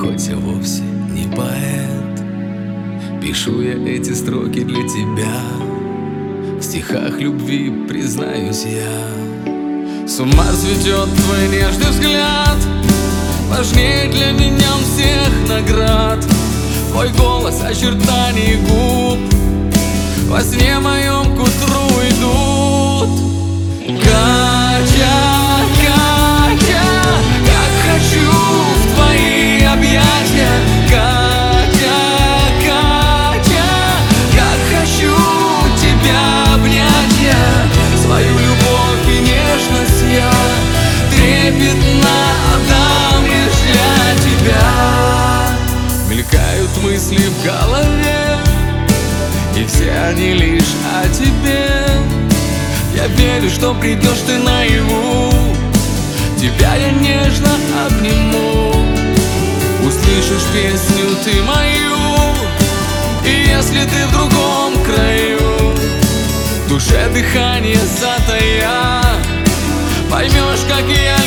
хоть я вовсе не поэт, пишу я эти строки для тебя. В стихах любви признаюсь я. С ума сведет твой нежный взгляд, важнее для меня всех наград. Твой голос, очертаний губ во сне моем к утру идут. Катя, Катя, как хочу в твои объятия. Катя, Катя, как хочу тебя обнять я. Свою любовь и нежность я трепетно отдам лишь для тебя. Мелькают мысли в голове, и все они лишь о тебе. Я верю, что придешь ты наяву, тебя я нежно обниму. Услышишь песню ты мою, и если ты в другом краю, в душе дыхание затая, поймешь, как я